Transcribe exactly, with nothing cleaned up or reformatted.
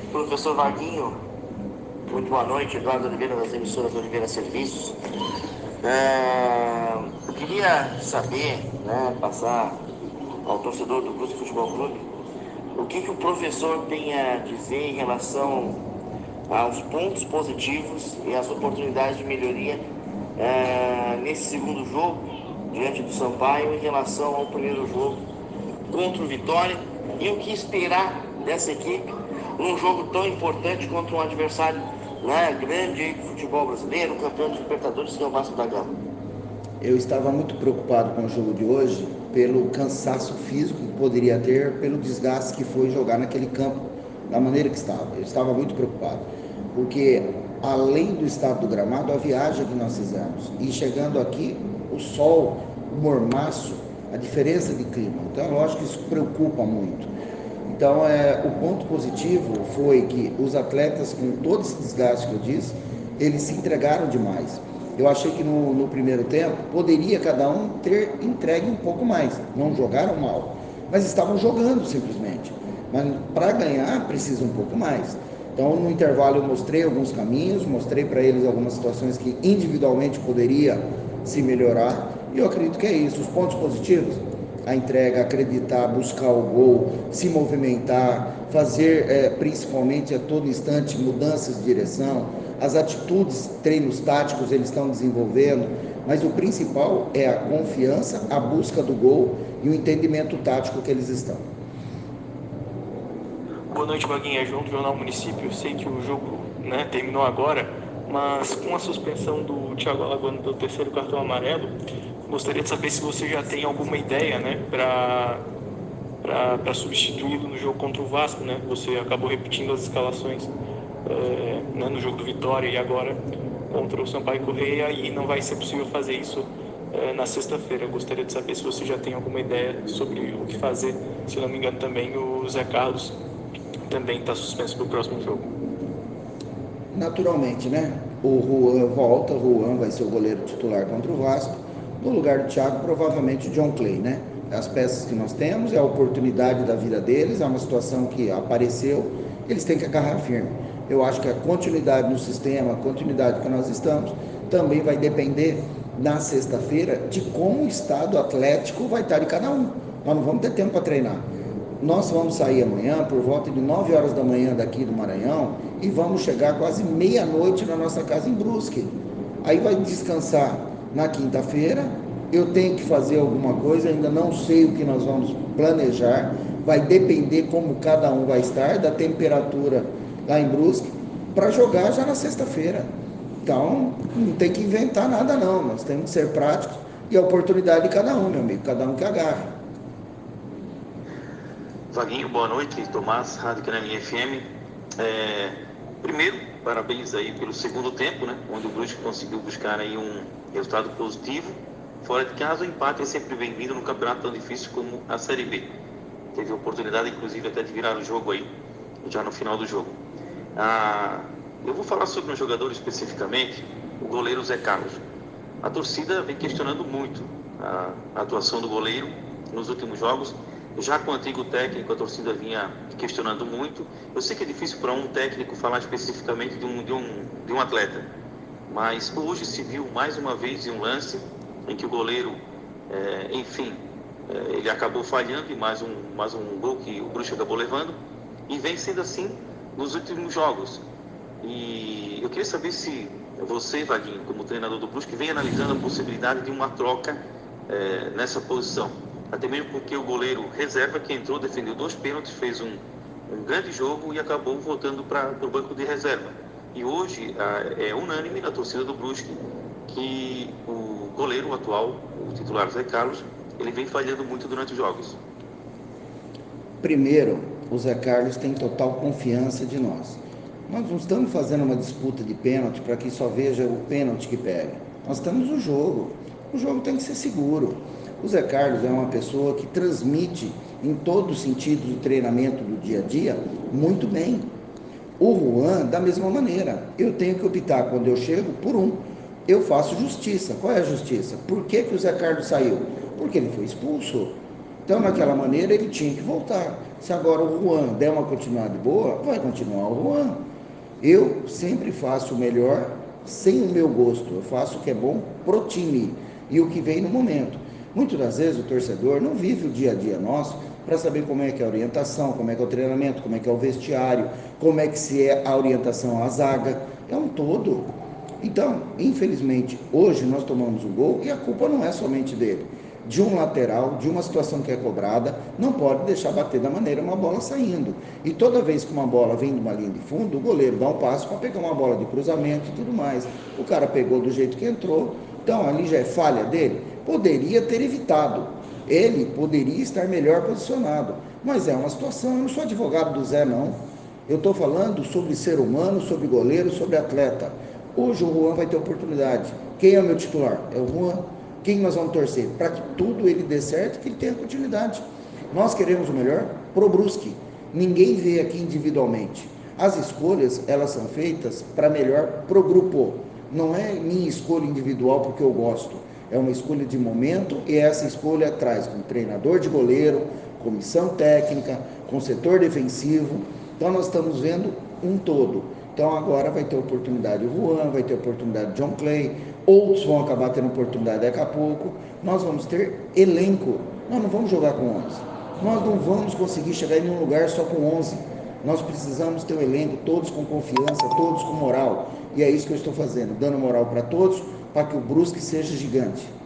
Professor Vaguinho, muito boa noite. Eduardo Oliveira, das emissoras Oliveira Serviços. É, eu queria saber, né, passar ao torcedor do Brusque Futebol Clube, o que, que o professor tem a dizer em relação aos pontos positivos e as oportunidades de melhoria é, nesse segundo jogo, diante do Sampaio, em relação ao primeiro jogo contra o Vitória, e o que esperar dessa equipe num jogo tão importante contra um adversário, né, grande do futebol brasileiro, campeão de Libertadores, que é o Vasco da Gama. Eu estava muito preocupado com o jogo de hoje pelo cansaço físico que poderia ter, pelo desgaste que foi jogar naquele campo da maneira que estava. Eu estava muito preocupado, porque além do estado do gramado, a viagem que nós fizemos, e chegando aqui, o sol, o mormaço, a diferença de clima. Então, é lógico que isso preocupa muito. Então, é, o ponto positivo foi que os atletas, com todo esse desgaste que eu disse, eles se entregaram demais. Eu achei que no, no primeiro tempo poderia cada um ter entregue um pouco mais. Não jogaram mal, mas estavam jogando simplesmente. Mas para ganhar precisa um pouco mais. Então no intervalo eu mostrei alguns caminhos, mostrei para eles algumas situações que individualmente poderia se melhorar. E eu acredito que é isso. Os pontos positivos: a entrega, acreditar, buscar o gol, se movimentar, fazer é, principalmente a todo instante mudanças de direção, as atitudes, treinos táticos eles estão desenvolvendo, mas o principal é a confiança, a busca do gol e o entendimento tático que eles estão. Boa noite, Vaguinha. João do Jornal Município. Eu sei que o jogo, né, terminou agora, mas com a suspensão do Thiago Alagoano pelo terceiro cartão amarelo, gostaria de saber se você já tem alguma ideia, né, para para substituí-lo no jogo contra o Vasco, né? Você acabou repetindo as escalações é, né, no jogo do Vitória e agora contra o Sampaio Corrêa, e não vai ser possível fazer isso é, na sexta-feira. Eu gostaria de saber se você já tem alguma ideia sobre o que fazer. Se não me engano, também o Zé Carlos também está suspenso para o próximo jogo. Naturalmente, né? O Juan volta, o Juan vai ser o goleiro titular contra o Vasco. No lugar do Thiago, provavelmente o John Clay, né? As peças que nós temos, é a oportunidade da vida deles, é uma situação que apareceu, eles têm que agarrar firme. Eu acho que a continuidade no sistema, a continuidade que nós estamos, também vai depender na sexta-feira de como o estado atlético vai estar de cada um. Nós não vamos ter tempo para treinar. Nós vamos sair amanhã por volta de nove horas da manhã daqui do Maranhão e vamos chegar quase meia-noite na nossa casa em Brusque. Aí vai descansar na quinta-feira. Eu tenho que fazer alguma coisa, ainda não sei o que nós vamos planejar. Vai depender como cada um vai estar, da temperatura lá em Brusque, para jogar já na sexta-feira. Então, não tem que inventar nada não, nós temos que ser práticos e a oportunidade de cada um, meu amigo, cada um que agarra. Vaguinho, boa noite. Tomás, Rádio Canami F M. É, primeiro, parabéns aí pelo segundo tempo, né? Onde o Brusque conseguiu buscar aí um resultado positivo. Fora de casa, o empate é sempre bem-vindo no campeonato tão difícil como a Série B. Teve a oportunidade, inclusive, até de virar o jogo aí, já no final do jogo. Ah, eu vou falar sobre um jogador especificamente, o goleiro Zé Carlos. A torcida vem questionando muito a atuação do goleiro nos últimos jogos. Já com o antigo técnico, a torcida vinha questionando muito. Eu sei que é difícil para um técnico falar especificamente de um, de um, de um atleta, mas hoje se viu mais uma vez em um lance em que o goleiro, é, enfim, é, ele acabou falhando em mais um, mais um gol que o Brusque acabou levando, e vem sendo assim nos últimos jogos. E eu queria saber se você, Vaguinho, como treinador do Brusque, vem analisando a possibilidade de uma troca é, nessa posição. Até mesmo porque o goleiro reserva que entrou, defendeu dois pênaltis, fez um, um grande jogo e acabou voltando para o banco de reserva. E hoje é unânime na torcida do Brusque que o goleiro atual, o titular Zé Carlos, ele vem falhando muito durante os jogos. Primeiro, o Zé Carlos tem total confiança de nós. Nós não estamos fazendo uma disputa de pênalti para que só veja o pênalti que pega. Nós estamos no jogo. O jogo tem que ser seguro. O Zé Carlos é uma pessoa que transmite, em todo o sentido do treinamento do dia a dia, muito bem. O Juan, da mesma maneira. Eu tenho que optar, quando eu chego, por um. Eu faço justiça. Qual é a justiça? Por que, que o Zé Carlos saiu? Porque ele foi expulso. Então, naquela maneira, ele tinha que voltar. Se agora o Juan der uma continuidade boa, vai continuar o Juan. Eu sempre faço o melhor sem o meu gosto. Eu faço o que é bom pro time e o que vem no momento. Muitas das vezes o torcedor não vive o dia a dia nosso para saber como é que é a orientação, como é que é o treinamento, como é que é o vestiário, como é que se é a orientação à zaga. É um todo. Então, infelizmente, hoje nós tomamos um gol e a culpa não é somente dele. De um lateral, de uma situação que é cobrada, não pode deixar bater da maneira uma bola saindo. E toda vez que uma bola vem de uma linha de fundo, o goleiro dá um passo para pegar uma bola de cruzamento e tudo mais. O cara pegou do jeito que entrou, então ali já é falha dele. Poderia ter evitado. Ele poderia estar melhor posicionado. Mas é uma situação, eu não sou advogado do Zé, não. Eu estou falando sobre ser humano, sobre goleiro, sobre atleta. Hoje o Juan vai ter oportunidade. Quem é o meu titular? É o Juan. Quem nós vamos torcer? Para que tudo ele dê certo, que ele tenha continuidade. Nós queremos o melhor pro Brusque. Ninguém vê aqui individualmente. As escolhas, elas são feitas para melhor pro grupo. Não é minha escolha individual porque eu gosto. É uma escolha de momento e essa escolha traz com treinador de goleiro, comissão técnica, com setor defensivo. Então nós estamos vendo um todo. Então agora vai ter oportunidade o Juan, vai ter oportunidade o John Clay, outros vão acabar tendo oportunidade daqui a pouco. Nós vamos ter elenco, nós não vamos jogar com onze. Nós não vamos conseguir chegar em um lugar só com onze. Nós precisamos ter um elenco, todos com confiança, todos com moral. E é isso que eu estou fazendo, dando moral para todos, para que o Brusque seja gigante.